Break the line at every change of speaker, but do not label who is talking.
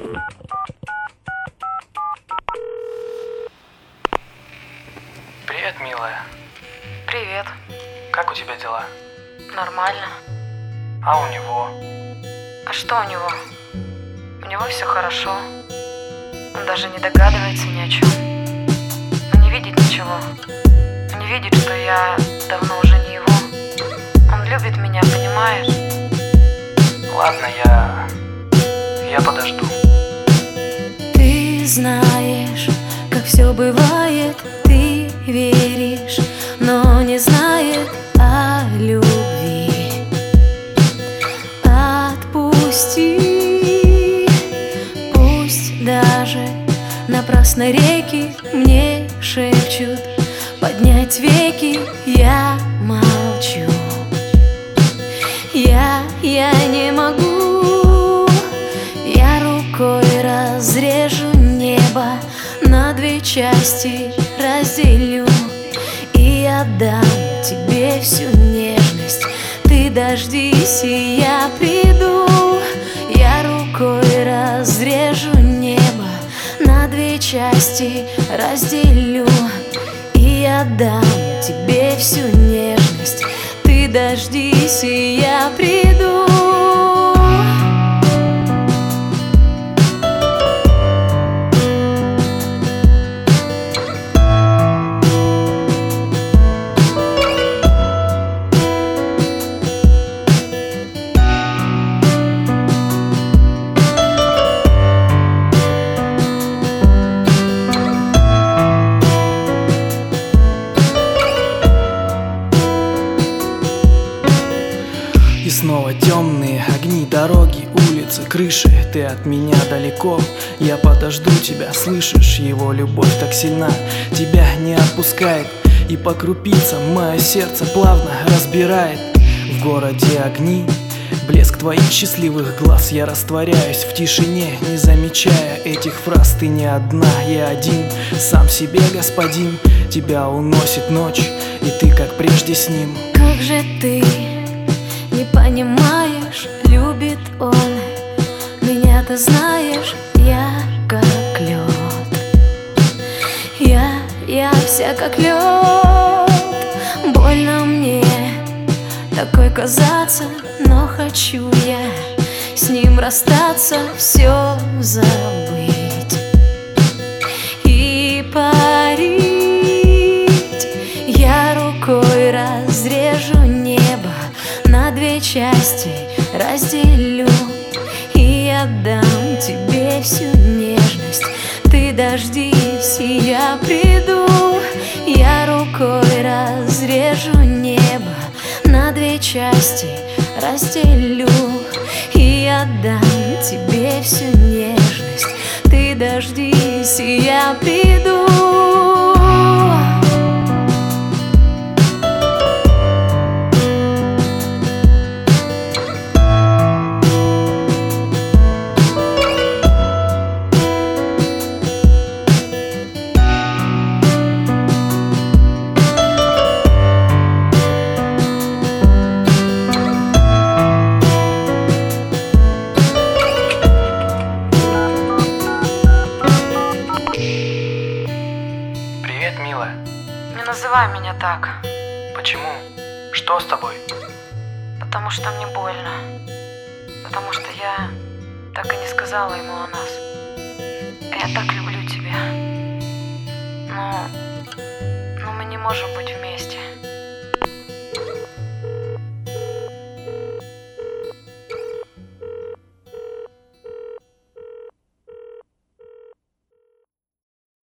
Привет, милая.
Привет.
Как у тебя дела?
Нормально.
А у него?
А что у него? У него все хорошо. Он даже не догадывается ни о чем. Он не видит ничего. Он не видит, что я давно уже не его. Он любит меня, понимаешь?
Ладно, я подожду.
Ты знаешь, как все бывает. Ты веришь, но не знает о любви. Отпусти, пусть даже напрасно реки мне шепчут поднять веки. Я молчу. Я не могу. Я рукой разрежу небо, на две части разделю и отдам тебе всю нежность. Ты дождись, и я приду. Я рукой разрежу небо, на две части разделю и отдам тебе всю нежность. Ты дождись, и я приду.
И снова темные огни, дороги, улицы, крыши. Ты от меня далеко, я подожду тебя. Слышишь, его любовь так сильна, тебя не отпускает. И по крупицам мое сердце плавно разбирает. В городе огни, блеск твоих счастливых глаз. Я растворяюсь в тишине, не замечая этих фраз. Ты не одна, я один, сам себе господин. Тебя уносит ночь, и ты как прежде с ним.
Как же ты не понимаешь, любит он меня, ты знаешь, я как лед. Я вся как лед. Больно мне такой казаться, но хочу я с ним расстаться, все забыть и парить. Я рукой разрежу небо, на две части разделю и отдам тебе всю нежность. Ты дождись, и я приду. Я рукой разрежу небо, на две части разделю и отдам тебе всю нежность. Ты дождись, и я приду.
Привет, милая.
Не называй меня так,
Почему? Что с тобой?
потому что мне больно. Потому что я так и не сказала ему о нас. Я так люблю тебя. Но мы не можем быть вместе.